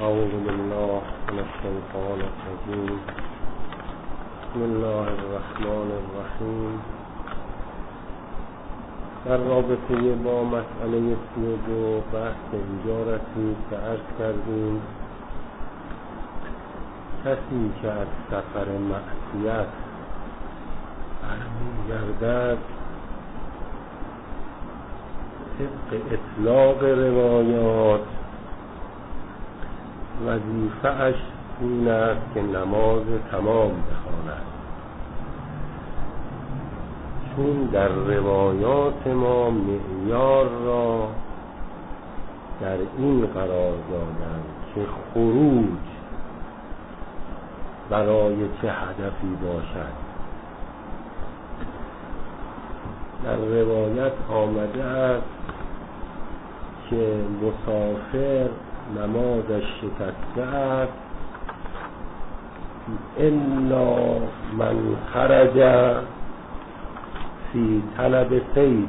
أعوذ بالله من الشيطان الرجيم. بسم الله الرحمن الرحیم. در رابطه با مسئله 32 بحث اینجا رسید که عرض کردیم کسی که از سفر معصیت برمیگردد طبق اطلاق روایات وظیفه‌اش این است که نماز تمام بخواند، چون در روایات ما معیار را در این قرار دادند که خروج برای چه هدفی باشد. در روایت آمده است که مسافر نمازش شکسته است الا من خرج فی طلب صید.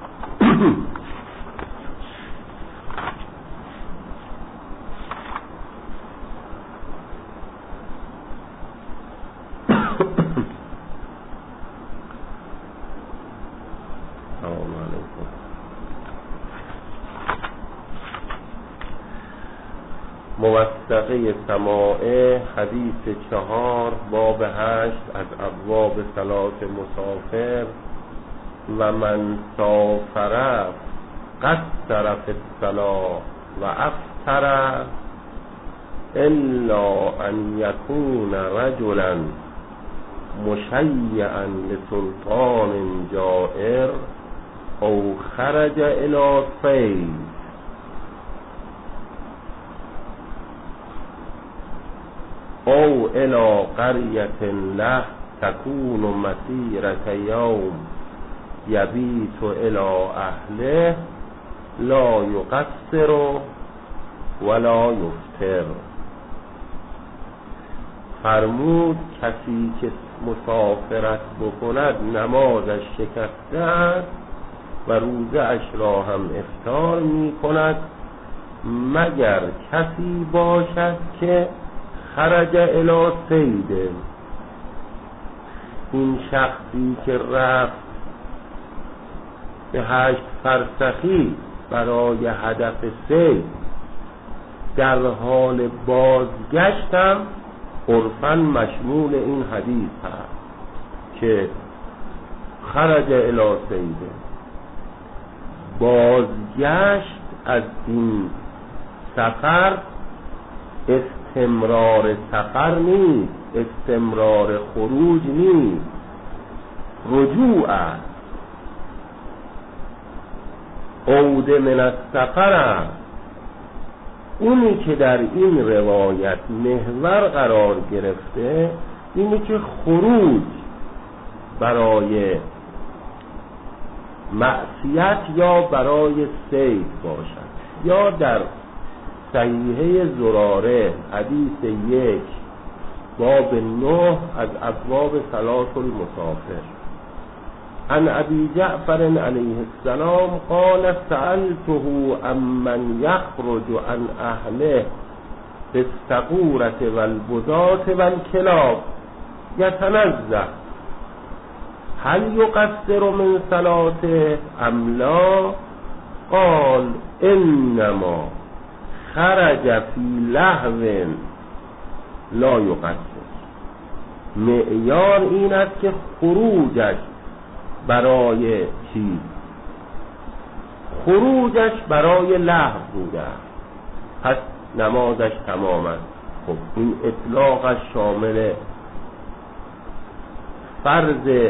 موثقه سماعه حدیث 4 باب 8 از ابواب صلاة مسافر و من سافر قصر فی الصلاة و افطر الا ان یکون رجلا مشیعا لسلطان جائر او خرج الی صید او الى قرية له تكون مسيرة يوم يبيت الى اهله لا يقصر ولا يفطر. فرمود کسی که مسافرت بکند نمازش شکسته است و روزه اش را هم افطار می کند مگر کسی باشد که خرج الی صید. این شخصی که رفت به 8 فرسخی برای هدف صید در حال بازگشتم عرفاً مشمول این حدیث هست که خرج الی صید. بازگشت از این سفر استمرار سفر نیست، استمرار خروج نیست، رجوع است، عود من السفر است. اونی که در این روایت محور قرار گرفته اینی که خروج برای معصیت یا برای صید باشد. یا در صحیحه زراره حدیث 1 باب 9 از ابواب صلاة المسافر عن ابی جعفر علیه السلام قال سألته عمن یخرج عن اهله بالسقورة والبذات والكلاب یتنزه هل یقصر من صلاته ام لا؟ قال انما خرج فی لهو لا یقصر. معیار این است که خروجش برای چی؟ خروجش برای لهو بوده پس نمازش تمام است. خب این اطلاقش شامل فرض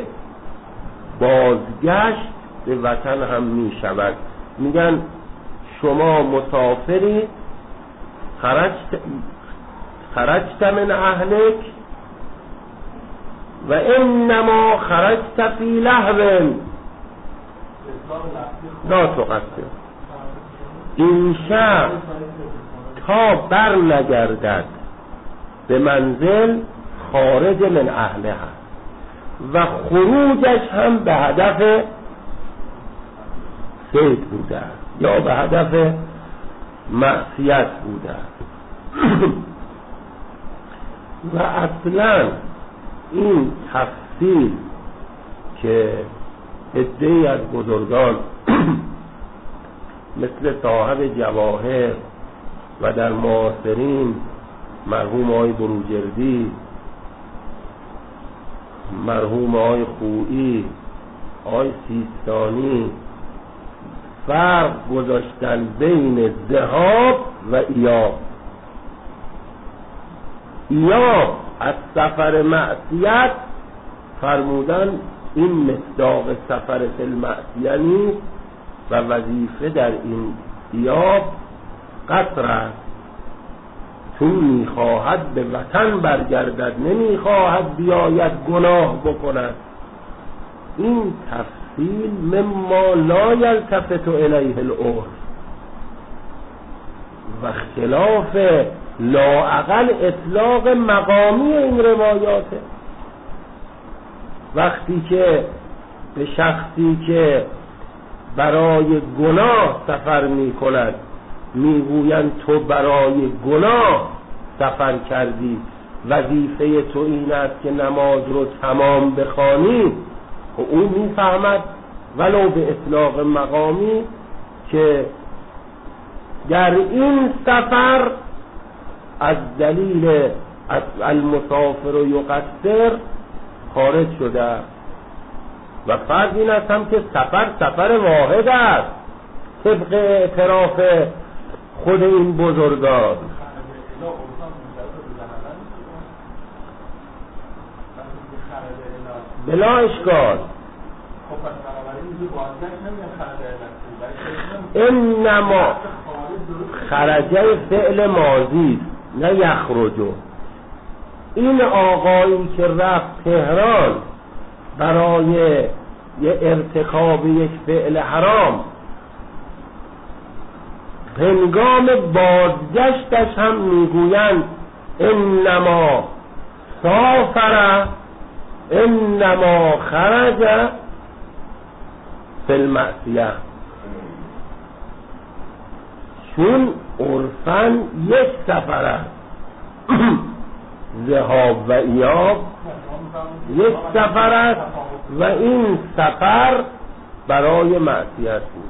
بازگشت به وطن هم می شود. میگن شما مسافری خرجت من اهلک و انما خرجت فی لهو لا تقصر. این شخص تا بر نگردد به منزل خارج من اهله هست و خروجش هم به هدف صید بوده یا به هدف معصیت بوده. و اصلا این تفصیل که عده‌ای از بزرگان مثل صاحب جواهر و در معاصرین مرحوم آقای بروجردی، مرحوم آقای خویی، آقای سیستانی فرق گذاشتن بین ذهاب و ایاب. ایاب از سفر معصیت فرمودن این مصداق سفر فی المعصیه نیست و وظیفه در این ایاب قصر است، چون میخواهد به وطن برگردد، نمیخواهد بیاید گناه بکند. این تفصیل مما لا یلتفت الیه العرف و خلاف لااقل اطلاق مقامی این روایاته. وقتی که به شخصی که برای گناه سفر می کند میگویند تو برای گناه سفر کردی، وظیفه تو این است که نماز رو تمام بخوانی، و او میفهمد ولو به اطلاق مقامی که در این سفر از دلیل المسافر و یقصر خارج شده و فرض این است هم که سفر واحد است طبق اعتراف خود این بزرگان. بلا اشکال. انما خرجه فعل ماضی نه یخرجو. این آقایی که رفت تهران برای یه ارتکاب یک فعل حرام، هنگام بازگشتش هم میگویند انما سافر انما خرج فی المعصیه، چون عرفاً یک سفر است. ذهاب و ایاب یک سفر است و این سفر برای معصیت بود.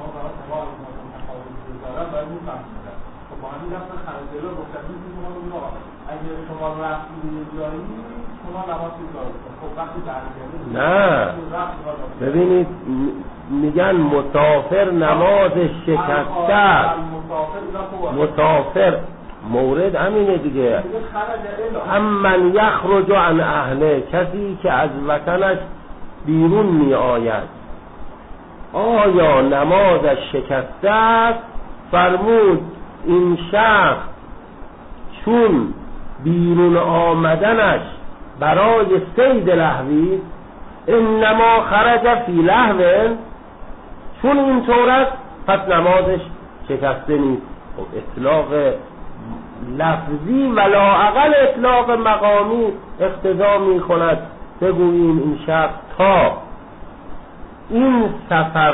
نه ببینید میگن مسافر نماز شکسته است. مسافر مورد همینه دیگه. امن یخرج عن اهله، کسی که از وطنش بیرون می آید. آیا نمازش شکسته است؟ فرمود این شخص چون بیرون آمدنش برای صید لهوی، انما خرج فی لهو، چون اینطور است پس نمازش شکسته نیست. اطلاق لفظی و لااقل اطلاق مقامی اقتضا می کند بگوییم این شخص تا این سفر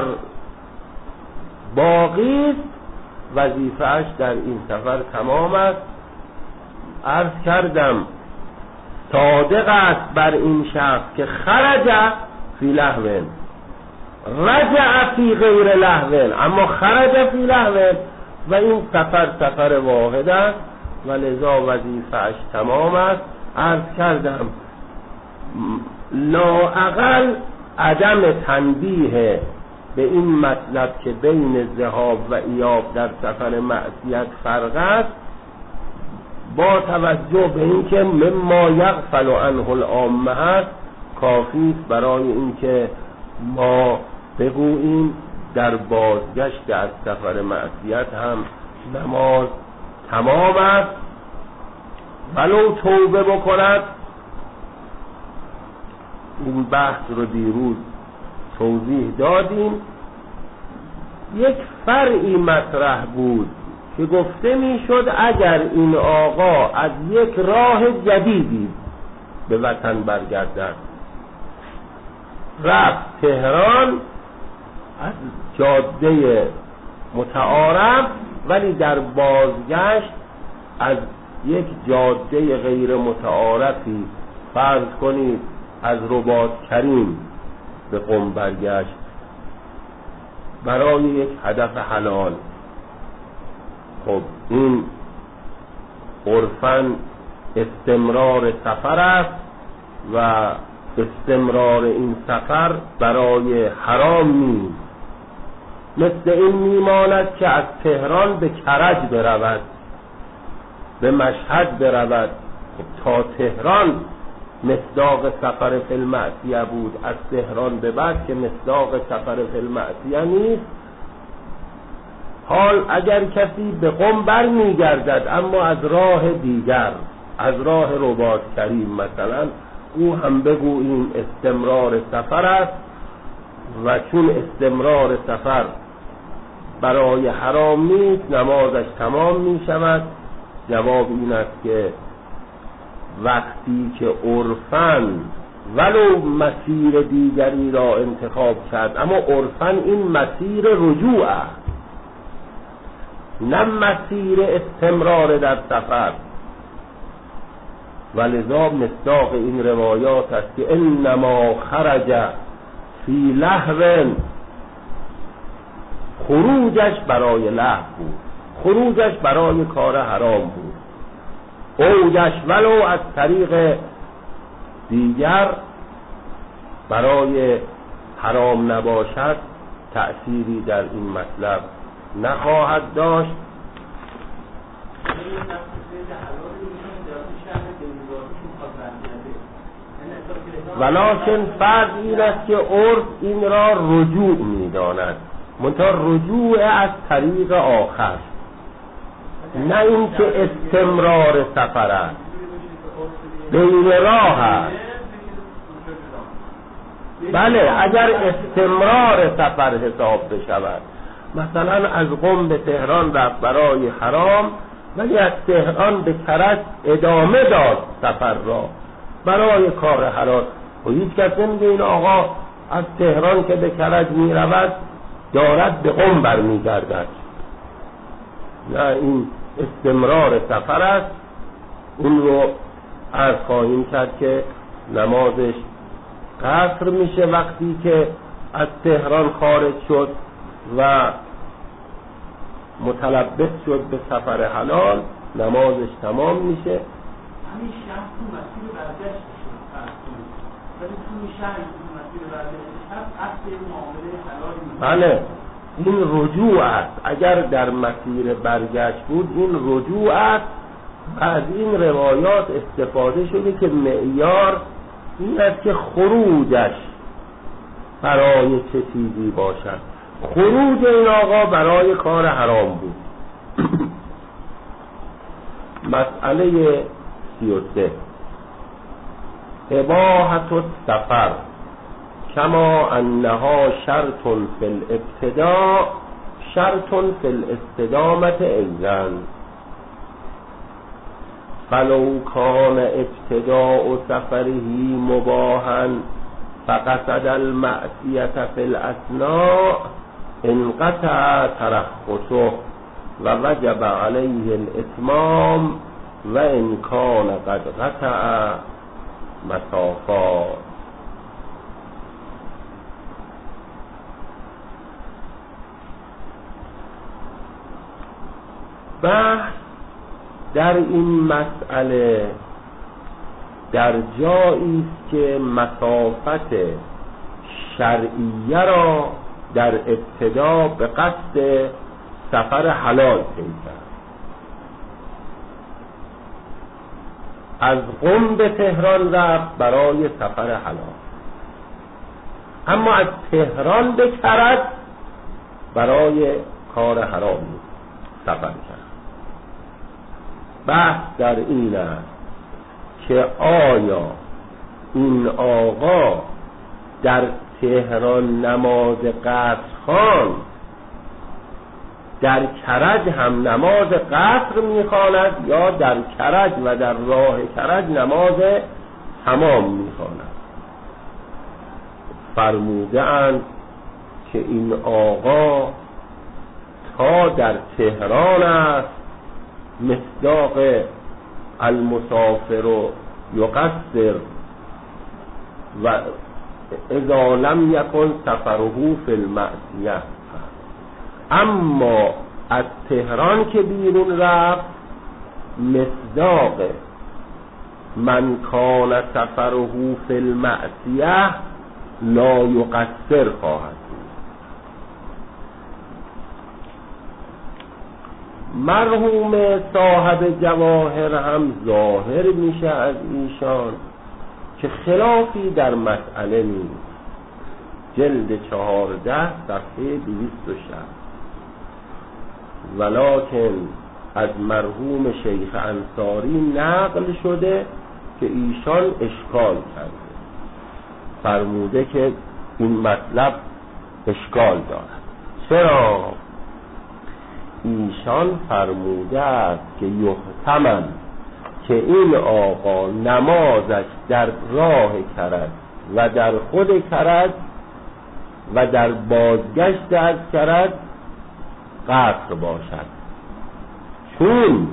باقی است، وظیفه‌اش در این سفر تمام است. عرض کردم صادق است بر این شخص که خرج فی لهو، رجع فی غیر لهو، اما خرج فی لهو و این سفر واحد است و لذا وظیفه‌اش تمام است. عرض کردم لااقل عدم تنبیه به این مطلب که بین ذهاب و ایاب در سفر معصیت فرق است، با توجه به اینکه مما یغفل عنه العامه است، کافی است برای اینکه ما بگوییم در بازگشت از سفر معصیت هم نماز تمام است، ولو توبه بکند. این بحث رو دیروز توضیح دادیم. یک فرعی مطرح بود که گفته میشد اگر این آقا از یک راه جدیدی به وطن برگردد، رفت تهران از جاده متعارف، ولی در بازگشت از یک جاده غیر متعارفی، فرض کنید از رباط کریم به قم برگشت برای یک هدف حلال، خب این عرفاً استمرار سفر است و استمرار این سفر برای حرام نیست. مثل این میماند که از تهران به کرج برود، به مشهد برود. خب تا تهران مصداق سفر فی المعصیه بود، از تهران به بعد که مصداق سفر فی المعصیه نیست. حال اگر کسی به قم بر میگردد اما از راه دیگر، از راه رباط کریم مثلا، او هم بگو این استمرار سفر است و چون استمرار سفر برای حرام نیست نمازش تمام می شود. جواب این است که وقتی که عرفاً ولو مسیر دیگری را انتخاب کرد، اما عرفاً این مسیر رجوع است، نه مسیر استمرار در سفر. ولذا مصداق این روایات است که انما خرج فی لهو، خروجش برای لهو بود، خروجش برای کار حرام بود. اوجش ولو از طریق دیگر برای حرام نباشد تأثیری در این مطلب نخواهد داشت. ولکن فرض این است که عرف این را رجوع می‌داند، منتها رجوع از طریق آخر، نه اینکه استمرار سفر است، بین راه است. بله اگر استمرار سفر حساب بشود، مثلا از قم به تهران رفت برای حرام، ولی از تهران به کرج ادامه داد سفر را برای کار حلال، و هیچ کس نمیگه این آقا از تهران که به کرج می رود دارد به قم برمی گردد. نه، این استمرار سفر است. اون رو عرض خواهیم کرد که نمازش قصر میشه وقتی که از تهران خارج شد و متلبس شد به سفر حلال، نمازش تمام میشه. همین شخص تو مسیر برگشت شد، ولی تو شهر تو مسیر برگشت هست اصل معامله حلالی. بله این رجوع است. اگر در مسیر برگشت بود این رجوع است. از این روایات استفاده شده که معیار این است که خروجش برای چه چیزی باشد. خروج این آقا برای کار حرام بود. مسئله 33 اباحة السفر کما انها شرط فی الابتداء شرط فی الاستدامة ایضا، فلو کان ابتداء سفره مباحا فقصد المعصیة فی الاثناء انقطع ترخصه و وجب علیه الاتمام و ان کان قد قطع مسافات. بحث در این مسئله در جایی است که مسافت شرعیه را در ابتدا به قصد سفر حلال طی کرد. از قم به تهران رفت برای سفر حلال، اما از تهران به کرج برای کار حرام سفر کرد. بحث در این است که آیا این آقا در تهران نماز قصر خواند، در کرج هم نماز قصر میخواند یا در کرج و در راه کرج نماز تمام میخواند؟ فرموده اند که این آقا تا در تهران است مصداق المسافر و یقصر و اذا لم یکن سفره فی المعصیه. اما از تهران که بیرون رفت مصداق من کان سفره فی المعصیه لا یقصر خواهد بود. مرحوم صاحب جواهر هم ظاهر میشه از ایشان که خلافی در مسئله نیست. جلد 14 صفحه 260. ولکن از مرحوم شیخ انصاری نقل شده که ایشان اشکال کرده، فرموده که این مطلب اشکال دارد. چرا؟ ایشان فرموده است که یحتمل که این آقا نمازش در راه کرد و در خود کرد و در بازگشت از کرد قصر باشد، چون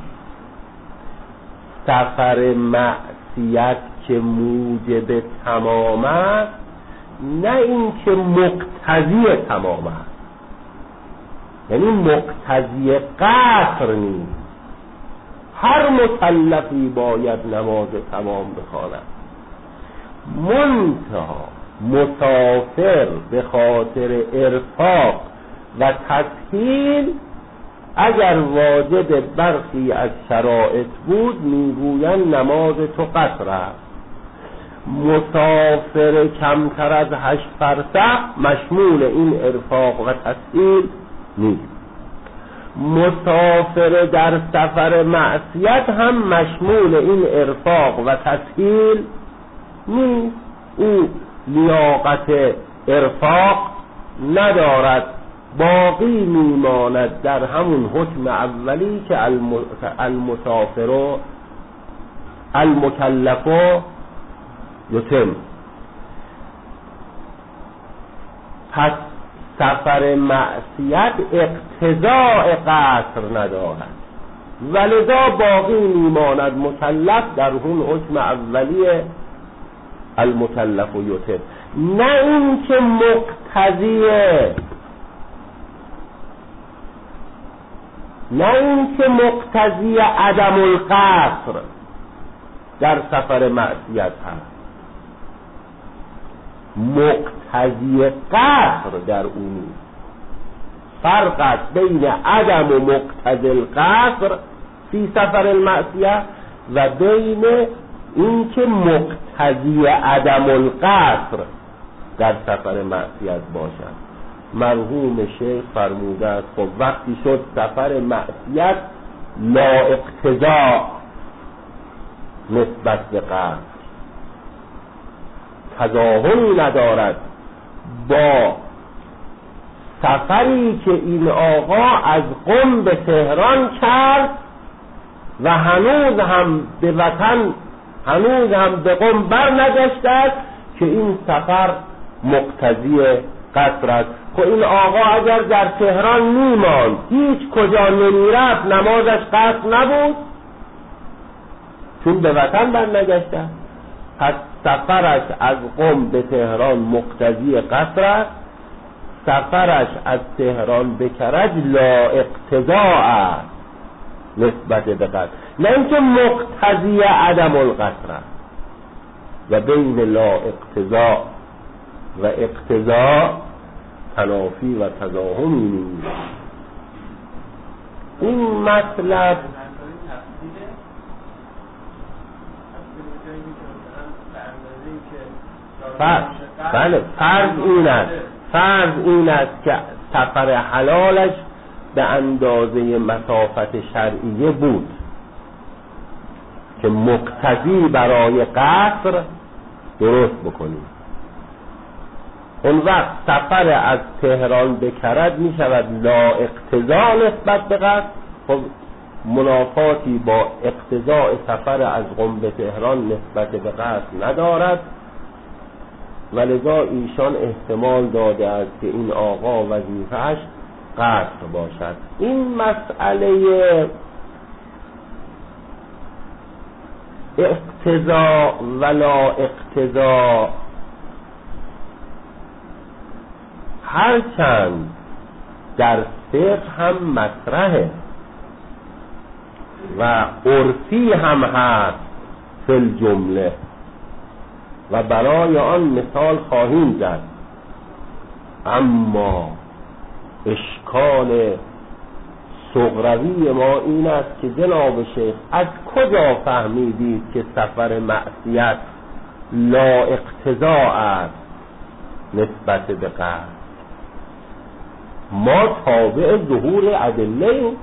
سفر معصیت که موجب تمام است نه این که مقتضی تمام است، یعنی مقتضی قصر نیست. هر مکلفی باید نماز تمام بخواند، منتها مسافر به خاطر ارفاق و تسهیل اگر واجد برخی از شرایط بود میگویند نماز تو قصر است. مسافر کمتر از 8 فرسخ مشمول این ارفاق و تسهیل نیست. مسافر در سفر معصیت هم مشمول این ارفاق و تسهیل نیست. او لیاقت ارفاق ندارد، باقی میماند در همون حکم اولی که المسافر و المکلف یتم. پس سفر معصیت اقتضاء قصر ندارد، ولذا باقی میماند مکلف در اون حکم اولی المکلف یتم، نه این که مقتضیه، نه این که مقتضی عدم القصر در سفر معصیت هست، مقتضی قصر در اون. فرق است بین عدم و مقتضی القصر فی سفر المعصیه و بین این که مقتضی عدم القصر در سفر معصیت باشد. مرحوم شیخ فرموده است خب وقتی شد سفر معصیت لا اقتضاء نسبت به قصر، تضاهلی ندارد با سفری که این آقا از قم به تهران کرد و هنوز هم به وطن، هنوز هم به قم بر نگشته است که این سفر مقتضی قصر است. خب این آقا اگر در تهران میماند هیچ کجا نمیرفت نمازش قصر نبود چون به وطن بر نگشته. پس سفرش از قم به تهران مقتضی قصر است، سفرش از تهران به کرج لا اقتضاء است نسبت به قصر، نه اینکه مقتضی عدم القصر است. و بین لا اقتضاء و اقتضاء تنافی و تضاهمی نیست. این مطلب بله فرض این است که سفر حلالش به اندازه مسافت شرعیه بود که مقتضی برای قصر درست بکنیم. اون وقت سفر از تهران به کرج می شود لا اقتضا نسبت به قصر، خب منافاتی با اقتضاء سفر از قم به تهران نسبت به قصر ندارد، ولذا ایشان احتمال داده است که این آقا وظیفه‌اش قصر باشد. این مسئله اقتضا ولا اقتضا، هرچند در فقه هم مطرحه و عرفی هم هست فی الجمله و برای آن مثال خواهیم زد، اما اشکال صغروی ما این است که جناب شیخ از کجا فهمیدید که سفر معصیت لا اقتضا است نسبت به قصد؟ ما تابع ظهور ادله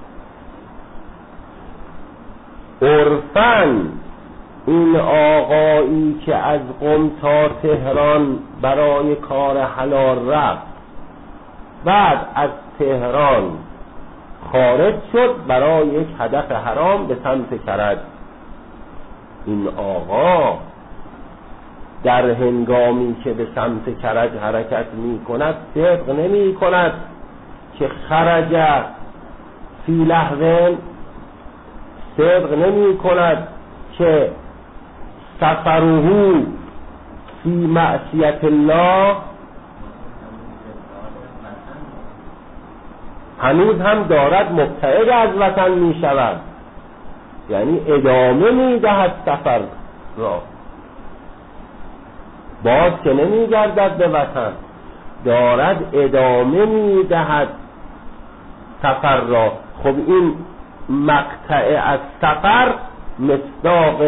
عرفاً. این آقایی که از قم تا تهران برای کار حلال رفت، بعد از تهران خارج شد برای یک هدف حرام به سمت کرج، این آقا در هنگامی که به سمت کرج حرکت می کند صدق نمی کند که خرج فی لهو، صدق نمی کند که سفره فی معصیت الله، هنوز هم دارد مبتعد از وطن می شود، یعنی ادامه می دهد سفر را، باز که نمی گردد به وطن، دارد ادامه می دهد سفر را. خب این مقطع از سفر مصداق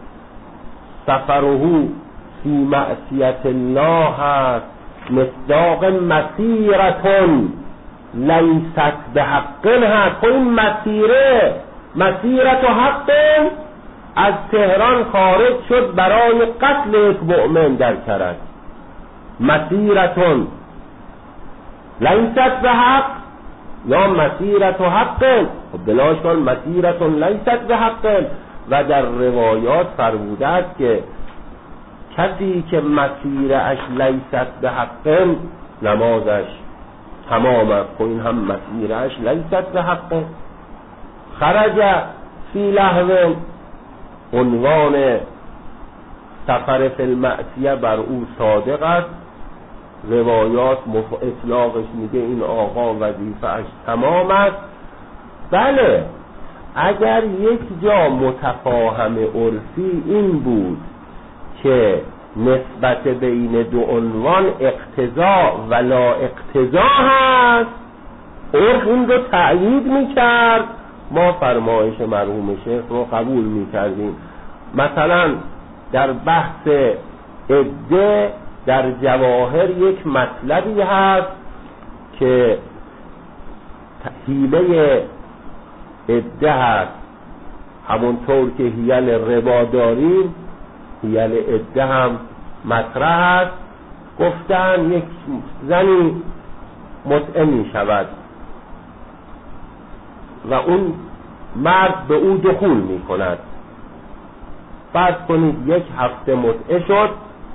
سفره فی معصیت الله هست، مصداق مسیرتون لیست به حق هست. خب این مسیرت و حق از تهران خارج شد برای قتل یک مؤمن در کرج، مسیرتون لیست به حق یا مسیرت و حق، بلاش کن مسیرتون لیست به حق. و در روایات فرموده است که کسی که مسیرش لیست به حق نمازش تمام است، این هم مسیرش لیست به حق. خرج فی لهو، عنوان سفر فی المعصیه بر او صادق است، روایات اطلاقش میگه این آقا وظیفه‌اش تمام است. بله، اگر یک جا متفاهم عرفی این بود که نسبت بین دو عنوان اقتضا و لا اقتضا هست، عرف این رو تأیید میکرد، ما فرمایش مرحوم شیخ رو قبول میکردیم. مثلا در بحث عده در جواهر یک مطلبی هست که حیله عده هست، همونطور که حیل ربا داریم حیل عده هم مطرح هست. گفتن یک زنی متعه می شود و اون مرد به او دخول می کند، فرض کنید یک هفته متعه شد،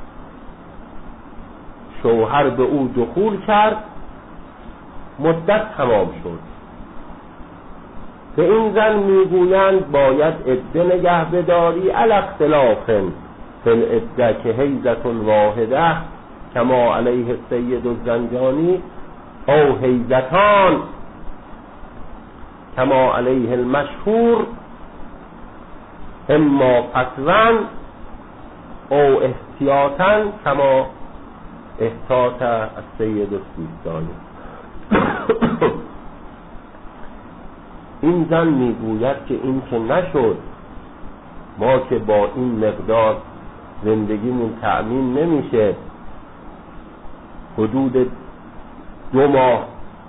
شوهر به او دخول کرد، مدت تمام شد. به این زن میگویند باید عده نگه بداری، علی اختلاف فی العده که حیضة واحده کما علیه السید الزنجانی او حیضتان کما علیه المشهور، اما فتوا او احتیاطا کما احتاط السید السیستانی. این زن میگوید که این که نشد، ما که با این مقدار زندگیمون تأمین نمیشه، حدود 2 ماه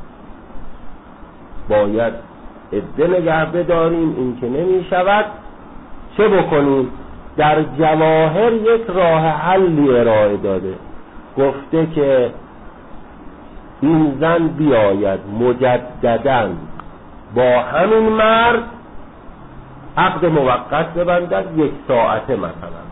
باید عده نگه بداریم، این که نمیشود، چه بکنیم؟ در جواهر یک راه حلی ارائه داده، گفته که این زن بیاید مجدداً با همین مرد عقد موقت ببندد 1 ساعته مثلا،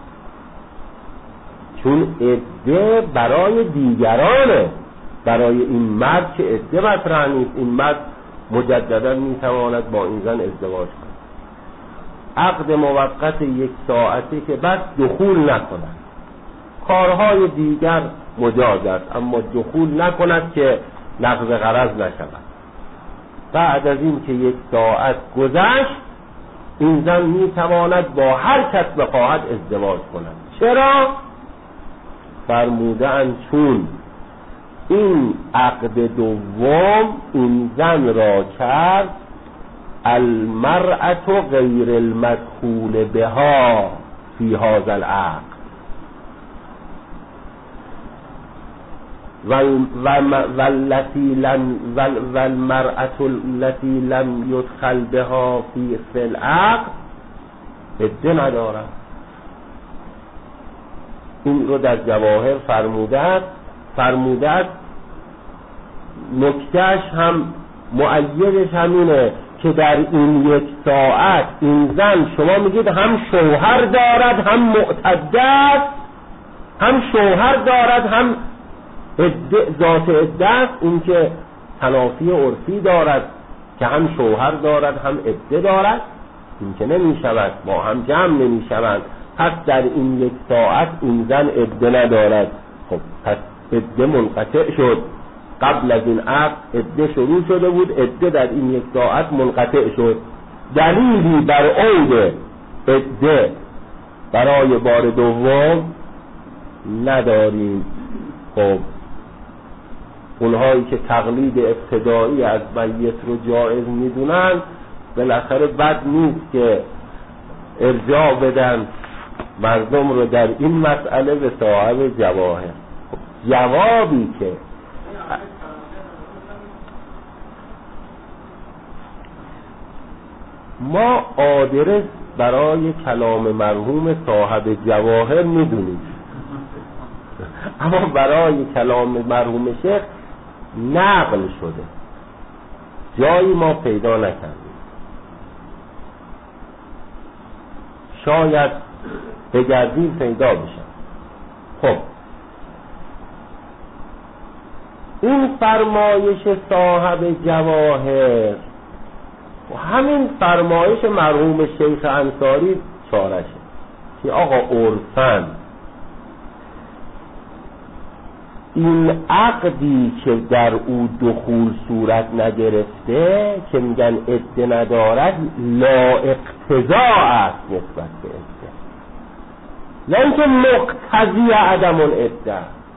چون عده برای دیگرانه، برای این مرد که عده مطرح نیست، این مرد مجددا میتواند با این زن ازدواج کند. عقد موقت 1 ساعتی که بعد دخول نکند. کارهای دیگر مجاز است اما دخول نکند که نقض غرض نشود. بعد از این که 1 ساعت گذشت این زن میتواند با هر کس بخواهد ازدواج کند. چرا؟ فرمودند چون این عقد دوم این زن را کرد المرأة غیر المدخول بها فی هذا العقد والمرأة التي لم يدخل بها فی العقد عده ندارد. این رو در جواهر فرموده نکتهش هم مؤیدش همینه که در این 1 ساعت این زن شما میگید هم شوهر دارد هم معتده است، هم شوهر دارد هم ذات عده است. این که تنافی عرفی دارد که هم شوهر دارد هم عده دارد، این که نمیشود با هم جمع نمیشوند. پس در این 1 ساعت این زن عده ندارد. خب پس عده منقطع شد. قبل از این عقد عده شروع شده بود، عده در این 1 ساعت منقطع شد. دلیلی بر عود عده برای بار دوم نداریم. خب اونهایی که تقلید ابتدایی از میت رو جایز میدونن بالاخره بد نیست که ارجاع بدن مردم رو در این مسئله به صاحب جواهر. جوابی که ما آدرس برای کلام مرحوم صاحب جواهر میدونیم اما برای کلام مرحوم شیخ نقل شده، جایی ما پیدا نکردیم. شاید بگردیم پیدا بشن. خب این فرمایش صاحب جواهر و همین فرمایش مرحوم شیخ انصاری چارشه که آقا عرفاً این عقدی که در او دخول صورت نگرفته که میگن عده ندارد لا اقتضاء است نسبت به عده، نه اینکه مقتضی عدم العده.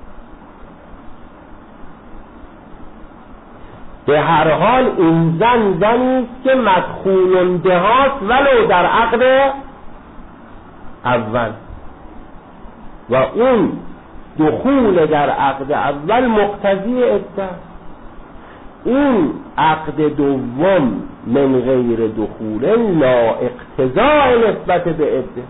به هر حال این زنی است که مدخول بهاست ولو در عقد اول و اون دخول در عقد اول مقتضی عده. این عقد دوم من غیر دخول لا اقتضاء نسبت به عده.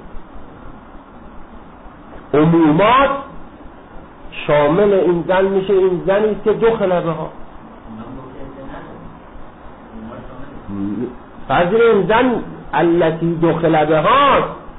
عمومات شامل این زن میشه این زنی که دخل بها فضل این زن التي دخل بها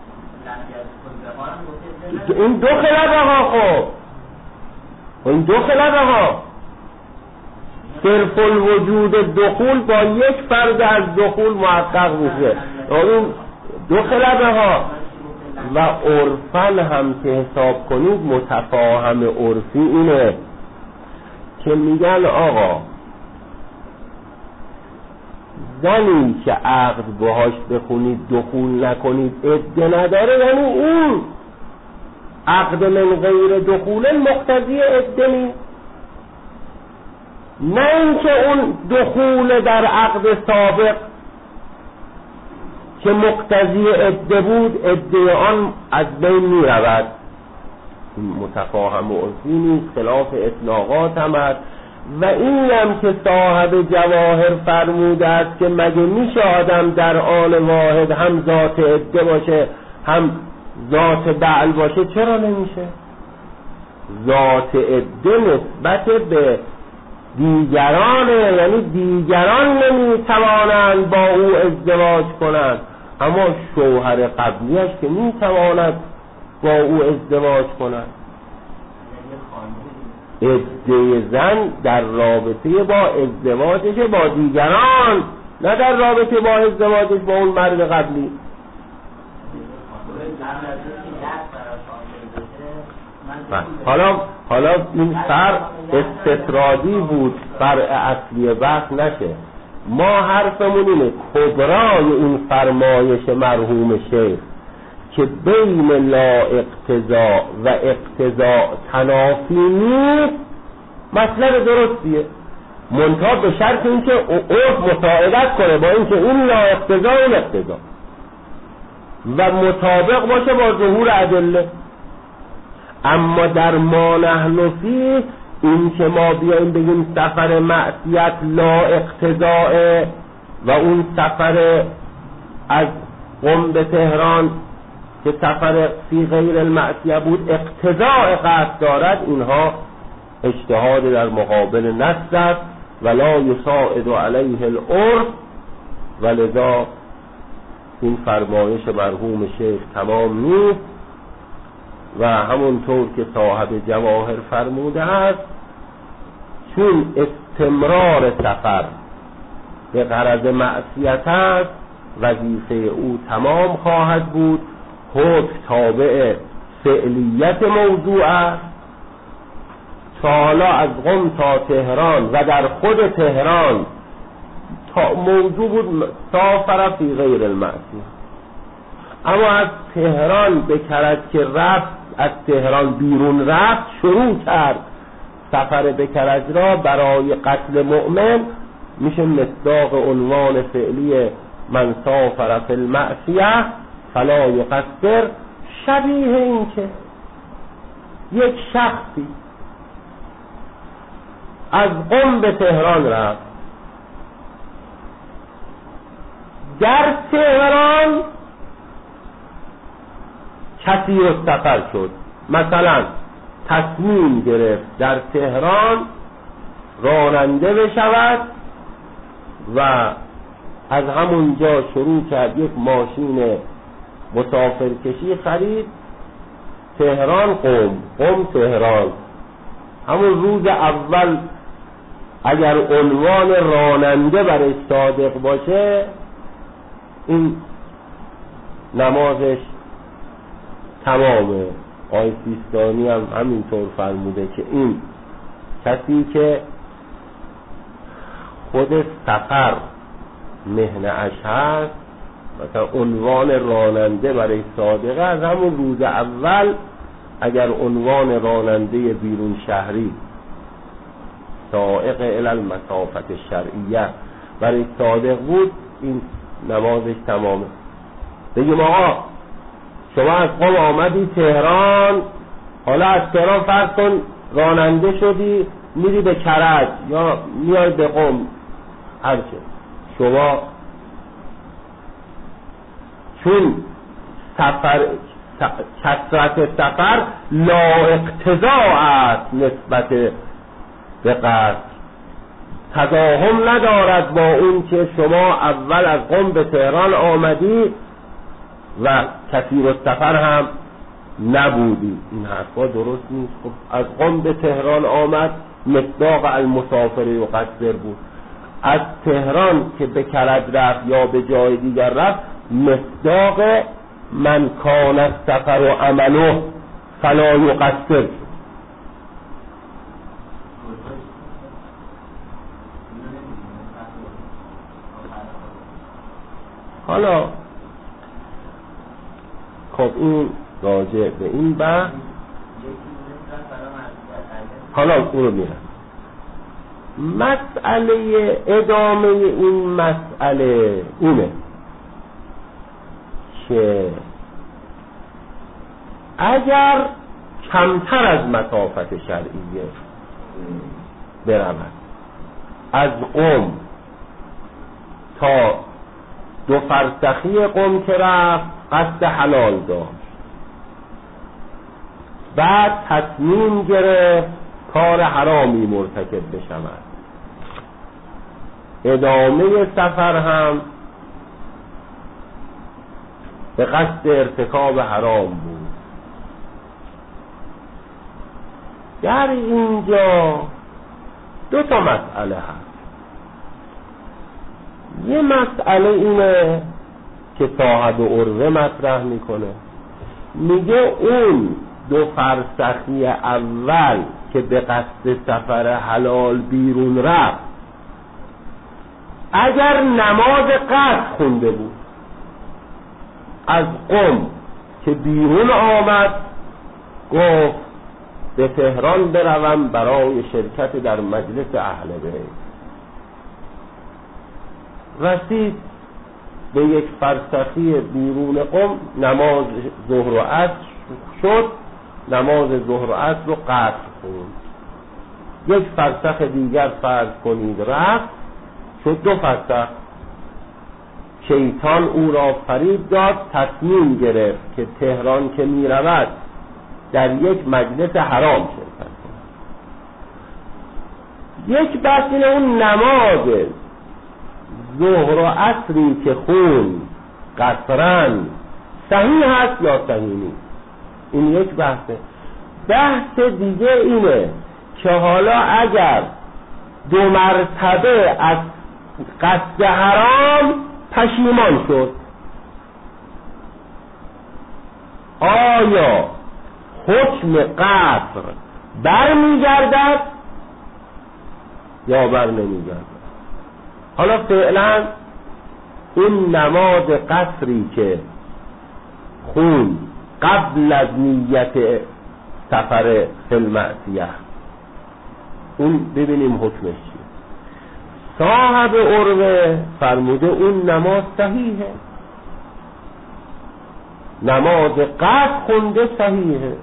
این دخل بها. خب این دخل بها صرف الوجود دخول با 1 فرد از دخول محقق میشه. این دخل بها و عرفاً هم که حساب کنید متفاهم عرفی اینه که میگن آقا زنی که عقد باهاش بخونید دخول نکنید عده نداره، یعنی این عقد من غیر دخول مقتضی عده نیست، نه اینکه اون دخول در عقد سابق که مقتضی عده بود عده آن از بین می رود. متفاهم و عرفی نیست، خلاف اطلاقات هم است. و این هم که صاحب جواهر فرموده است که مگه میشه آدم در آن واحد هم ذات عده باشه هم ذات بعل باشه؟ چرا نمیشه؟ ذات عده نسبت به دیگرانه، یعنی دیگران نمیتوانند با او ازدواج کنند، اما شوهر قبلیش که میتواند با او ازدواج کند. عده زن در رابطه با ازدواجش با دیگران، نه در رابطه با ازدواجش با اون مرد قبلی. حالا این فرق استطرادی بود، فرق اصلی بحث نشه. ما حرفمون اینه کبرای این فرمایش مرحوم شیخ که بین لا اقتضا و اقتضا تنافی نیست، مطلب درستیه، منتها به شرط اینکه عرف مساعدت کنه با اینکه این لا اقتضا و اقتضا و مطابق باشه با ظهور ادله. اما در ما نحن فیه این که ما بیاییم بگیم سفر معصیت لا اقتضاء و اون سفر از قم به تهران که سفر فی غیر المعصیه بود اقتضاء قصد دارد، اینها اجتهاد در مقابل نص است و لا یساعد علیه العرف، ولذا این فرمایش مرحوم شیخ تمام نیست و همونطور که صاحب جواهر فرموده است چون استمرار سفر به غرض معصیت است وظیفه او تمام خواهد بود، حکم تابع فعلیت موضوع است. حالا از قم تا تهران و در خود تهران تا موضوع بود سافر فی غیر المعصیه، اما از تهران به کرج که رفت، از تهران بیرون رفت، شروع کرد سفر به کرج را برای قتل مؤمن، میشه مصداق عنوان فعلی من سافر فی المعصیه فلا یقصر. شبیه این که یک شخصی از قم به تهران رفت، در تهران کسی رو سفر شد، مثلا تصمیم گرفت در تهران راننده بشود و از همونجا شروع کرد یک ماشین مسافرکشی خرید، تهران قم تهران. همون روز اول اگر عنوان راننده برش صادق باشه این نمازش تمامه. آقای سیستانی هم همینطور فرموده که این کسی که خود سفر مهنه‌اش هست، مثلا عنوان راننده برای صادقه، از همون روز اول اگر عنوان راننده بیرون شهری سائق الی المسافت شرعیه برای صادق بود، این نمازش تمامه. بگیم آقا شما از قم آمدی تهران، حالا از تهران فرض کن راننده شدی میری به کرج یا میای به قم، هرچه شما چون کثرت سفر لا اقتضاء است نسبت به قصد، تضاهم ندارد با اون که شما اول از قم به تهران آمدی و کثیر السفر هم نبودی. این حرفا درست نیست. خب از قم به تهران آمد مصداق المسافر یقصر بود، از تهران که به کرج رفت یا به جای دیگر رفت مصداق من کان السفر و عمله فلا یقصر. حالا خب این راجع به این بحث، حالا اون رو میرم. مسئله ادامه این مسئله اینه که اگر کمتر از مسافت شرعیه برود، از قم تا 2 فرسخی قم که رفت قصد حلال داشت، بعد تصمیم گرفت کار حرامی مرتکب بشود، ادامه سفر هم به قصد ارتکاب حرام بود. در اینجا 2 مسئله هست. یه مسئله اینه که صاحب عروه مطرح میکنه، میگه اون 2 فرسخی اول که به قصد سفر حلال بیرون رفت، اگر نماز قصد خونده بود از قم که بیرون آمد، گفت به تهران بروم برای شرکت در مجلس اهل بیت. رسید به 1 فرسخی بیرون قم، نماز ظهر و عصر شد، نماز ظهر و عصر رو قصر خوند. 1 فرسخ دیگر فرض کنید رفت، شد 2 فرسخ. شیطان او را فریب داد، تصمیم گرفت که تهران که می رود در یک مجلس حرام شرکت کند. یک بحث اینه اون نماز ظهر و عصری که خون قصرن صحیح هست یا صحیح نیست، این یک بحثه. بحث دیگه اینه که حالا اگر 2 مرتبه از قصد حرام پشیمان شد، آیا حکم قصر برمیگردد یا بر نمیگردد؟ حالا فعلا این نماز قصری که خون قبل از نیت سفر فی المعصیه، اون ببینیم حکمش چیه. صاحب عروه فرموده اون نماز صحیحه، نماز قصد خونده صحیحه.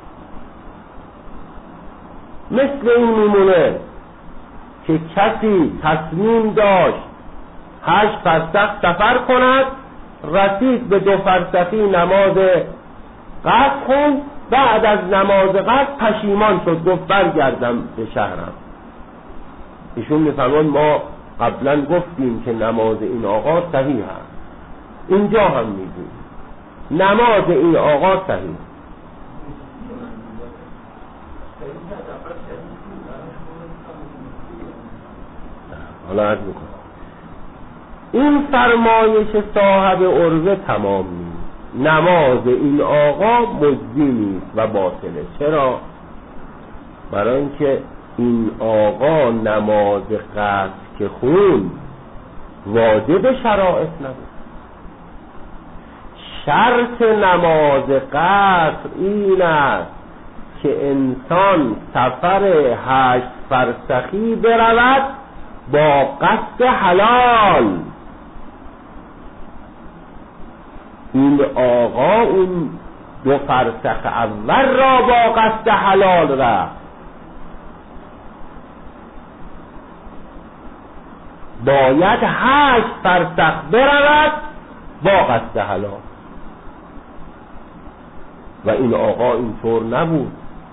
مثل این میمونه که کسی تصمیم داشت 8 فرسخ سفر کند، رسید به 2 فرسخی نماز قصد خوند، بعد از نماز قصد پشیمان شد، گفت برگردم به شهرم. ایشون میفرمان ما قبلا گفتیم که نماز این آقا صحیح هست، اینجا هم میگیم نماز این آقا صحیح. حالا عرض میکنم این فرمایش صاحب عروه تمام نیست، نماز این آقا مجزی نیست و باطله. چرا؟ برای اینکه این آقا نماز قصد که خون واجب شرائط نبود. شرط نماز قصر این است که انسان سفر 8 فرسخی برود با قصد حلال. این آقا اون 2 فرسخ اول را با قصد حلال رفت، باید 8 فرسخ برود با قصد حلال و این آقا اینطور نبود.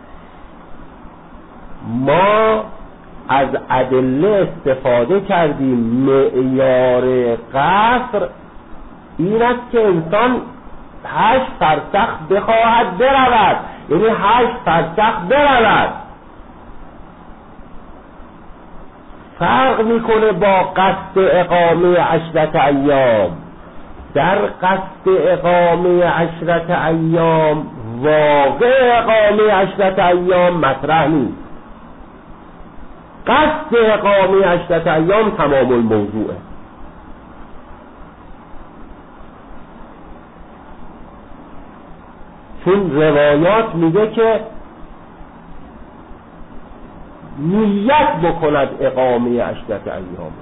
ما از ادله استفاده کردیم. معیار قصر این است که انسان 8 فرسخ بخواهد برود، یعنی 8 فرسخ برود. فرق میکنه با قصد اقامه 10 ایام. در قصد اقامه 10 ایام واقع اقامه 10 ایام مطرح نیست. قصد اقامه 10 ایام تمام الموضوعه. چون روایات میگه که نیت بکند اقامه 10 ایام.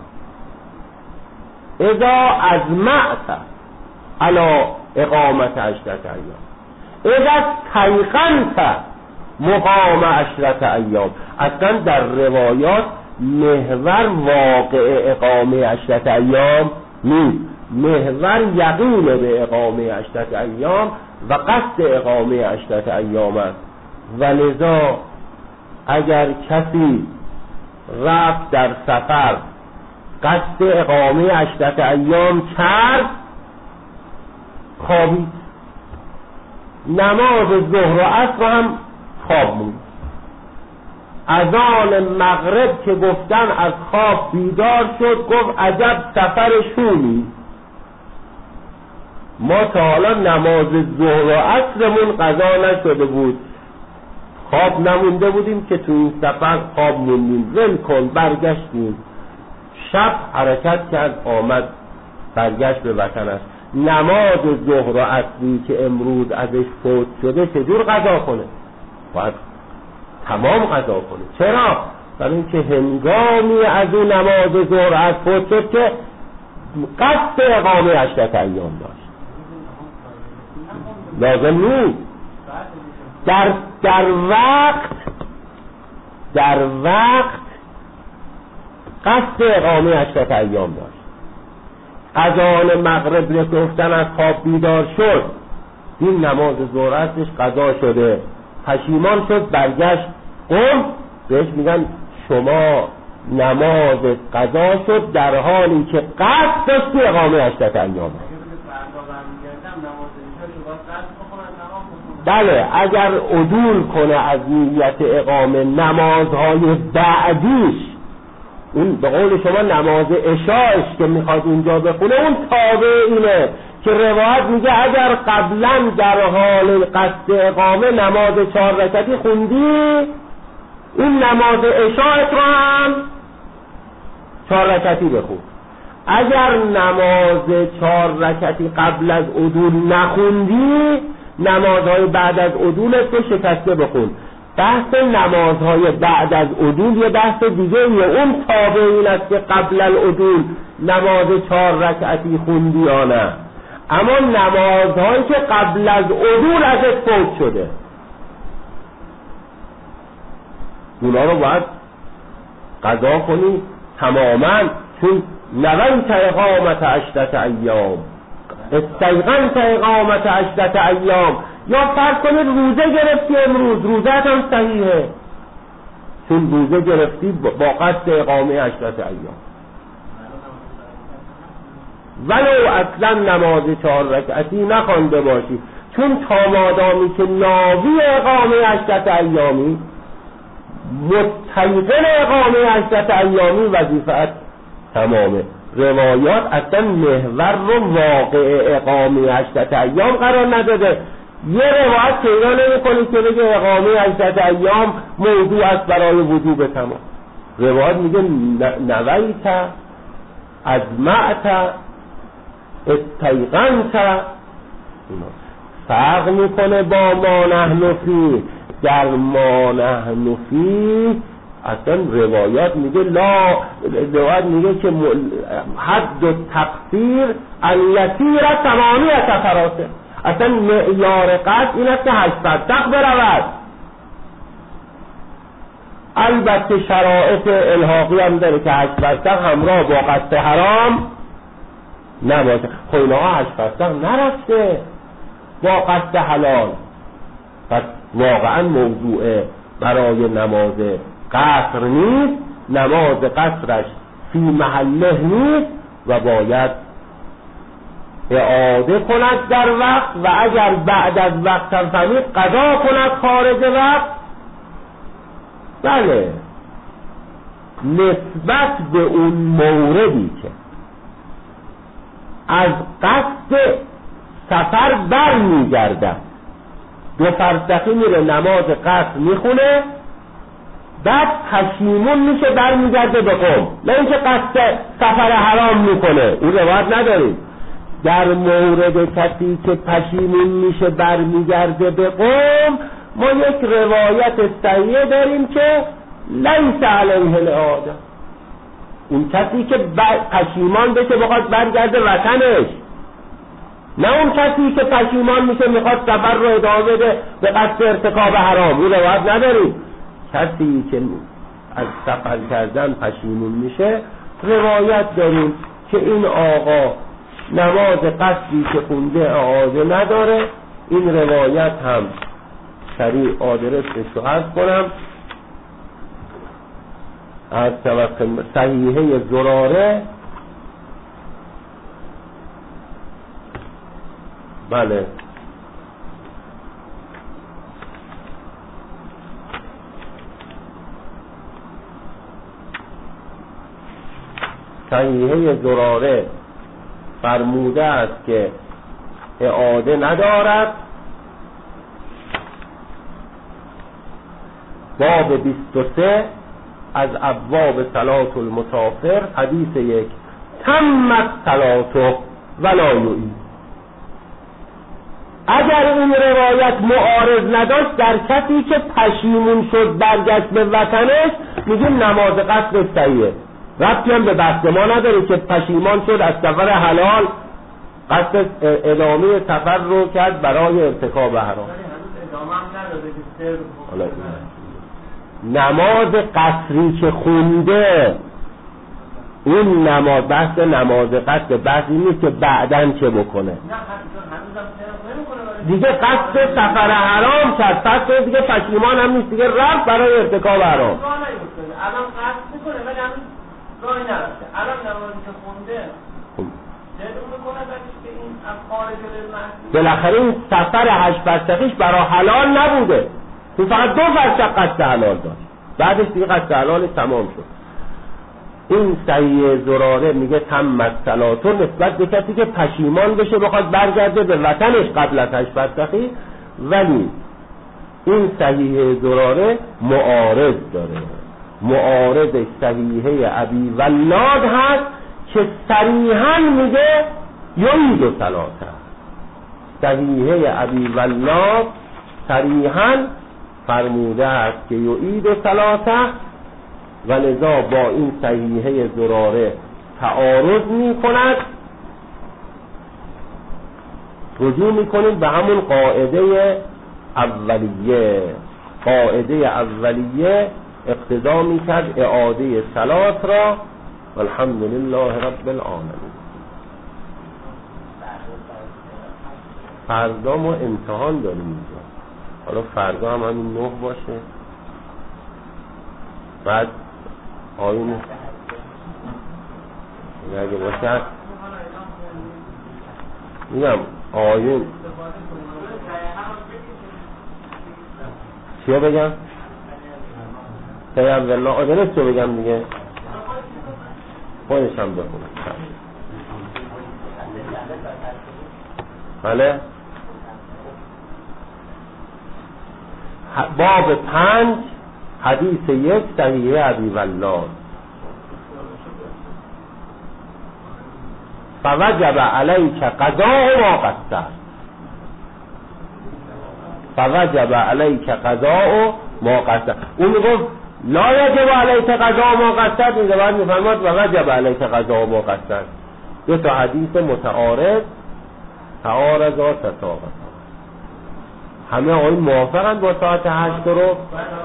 اذا ازمعت علی اقامت 10 ایام، اذا تیقنت مقام 10 ایام. اصلا در روایات محور واقع اقامه 10 ایام نیست، محور یقین به اقامه 10 ایام و قصد اقامه 10 ایام است. ولذا اگر کسی رفت در سفر قصد اقامه 10 ایام کرد، خوابید، نماز ظهر و عصر هم خواب بود. اذان مغرب که گفتن از خواب بیدار شد، گفت عجب سفر شومی. ما تا حالا نماز ظهر و عصرمون قضا نشده بود، خواب نمونده بودیم که تو این سفر خواب موندیم، ول کن، برگشتیم. شب حرکت کرد، آمد برگشت به وطنش. نماز ظهر و عصری که امروز ازش فوت شده چجور قضا کنه؟ باید تمام قضا کنه. چرا؟ برای اینکه هنگامی از اون نماز ظهر از فوت شد که قصد اقامه 8 ایام داشت، لازم نیست. در وقت قصد اقامه 8 ایام داشت. اذان مغرب گفتن از خواب بیدار شد، این نماز ظهر ازش قضا شده، پشیمان شد، برگشت قم، بهش میگن شما نماز قضا شد در حالی که قصد داشتی اقامه 8 ایام. بله، اگر عدول کنه از نیت اقامه نمازهای بعدیش، اون به قول شما نماز عشاءش که میخواد اونجا بخونه، اون تابع اینه که روایت میگه اگر قبلا در حال قصد اقامه نماز 4 رکعتی خوندی، این نماز عشاءت رو هم 4 رکعتی بخون. اگر نماز 4 رکعتی قبل از عدول نخوندی، نمازهای بعد از عدولت رو شکسته بخون. بحث نمازهای بعد از عدول یه بحث دیگه ایه، اون تابع این است که قبل العدول نماز 4 رکعتی خوندی یا نه، اما نمازهایی که قبل از عدول ازت فوت شده اونا رو باید قضا کنی تماما، چون نویت اقامت 8 ایام، استیقنت اقامت 8 ایام. یا فرض کنید روزه گرفتی امروز، روزه هم صحیحه، چون روزه گرفتی با قصد اقامه 8 ایام، ولو اصلا نماز 4 رکعتی نخوانده باشی، چون تا مادامی که ناوی اقامه 8 ایامی، متیقن اقامه 8 ایامی، وظیفت تمامه. روایات اصلا محور رو واقع اقامه 8 ایام قرار نداده. یه روایت پیدا نمی‌کنی که بگه اقامه 8 ایام موضوع است برای وجوب تمام. روایت میگه نویت، ازمعت، استیقنت. فرق میکنه با ما نحن فی. در ما نحن فی اصلا روایات میگه روایات میگه که حد و تقصیر الیسیر تمامیت فراسه. اصلا معیار قصد این است که 8 فرسخ برود. البته شرایط الحاقی هم داره که 8 فرسخ همراه با قصد حرام نباشه. خب اینها 8 فرسخ نرفته با قصد حلال، پس واقعا موضوع برای نماز قصر نیست، نماز قصرش فی محله نیست و باید اعاده کند در وقت، و اگر بعد از وقت هم فهمید قضا کند خارج وقت. بله، نسبت به اون موردی که از قصد سفر بر میگردن، 2 فرسخی میره نماز قصر میخونه، بعد پشیمون میشه برمیگرده به قم، نه اینکه قصد سفر حرام میکنه. اون روایت نداریم. در مورد کسی که پشیمون میشه برمیگرده به قم، ما یک روایت صحیحه داریم که لیس علیه الاعاده. اون کسی که پشیمان بشه بخواد برگرده وطنش، نه اون کسی که پشیمان میشه میخواد سفر رو ادامه بده به قصد ارتکاب حرام. اون روایت نداریم. کسی که از سفر کردن پشیمون میشه، روایت داریم که این آقا نماز قصدی که خونده اعاده نداره. این روایت هم سریع آدرسش رو عرض کنم، از صحیحه زراره. بله، صحیحه زراره فرموده است که اعاده ندارد باب 23 از ابواب صلاة المسافر، حدیث 1: تمت صلاته ولا یعید. اگر این روایت معارض نداشت در کسی که پشیمون شد برگشت به وطنش، میگیم نماز قصد صحیحه، ربطی هم به بحث ما نداره که پشیمان شد از سفر حلال قصد ادامه سفر رو کرد برای ارتکاب حرام. نماز قصری که خونده، این نماز بحث نماز قصد، بحثی نیست که بعدن چه بکنه. دیگه قصد سفر حرام کرد، پس دیگه پشیمان هم نیست، دیگه رفت برای ارتکاب حرام. الان قصد میکنه ولی همین راهی نرفته. الان نمازی که خونده بالاخره این سفر 8 فرسخیش برای حلال نبوده، تو فقط 2 فرسخ قصد حلال داشت، بعدش دیگه قصد حلالش تمام شد. این صحیح زراره میگه تمت صلاته نسبت به کسی که پشیمان بشه بخواد برگرده به وطنش قبل از 8 فرسخی، ولی این صحیح زراره معارض داره. معارض صحیحه ابی ولاد هست که صریحاً میگه یعید صلاته. صحیحه ابی ولاد صریحاً فرموده است که یعید صلاته، و لذا با این صحیحه زراره تعارض می کند. رجوع می کنیم به همون قاعده اولیه. قاعده اولیه اقتضا می کرد اعاده صلات را. والحمدلله رب العالمین. فردا ما امتحان داریم اینجا، حالا فردا هم همین 9 باشه، بعد آیون اگه باشه میگم آیون چیه بگم؟ سیب والله آدرس چیه بگم دیگه؟ خودشم بخونم. بله؟ باب 5 حدیث 1 صحیحه ابی ولاد. فوجب علیک قضاء ما قصر. فوجب علیک قضاء ما قصر. اون میگفت لا یجب علیک قضاء ما قصر، میگه بعد میفرماد فوجب علیک قضاء ما قصر. 2 تا حدیث متعارض، تعارض و تطابق. همه آقای موافقن با ساعت 8 رو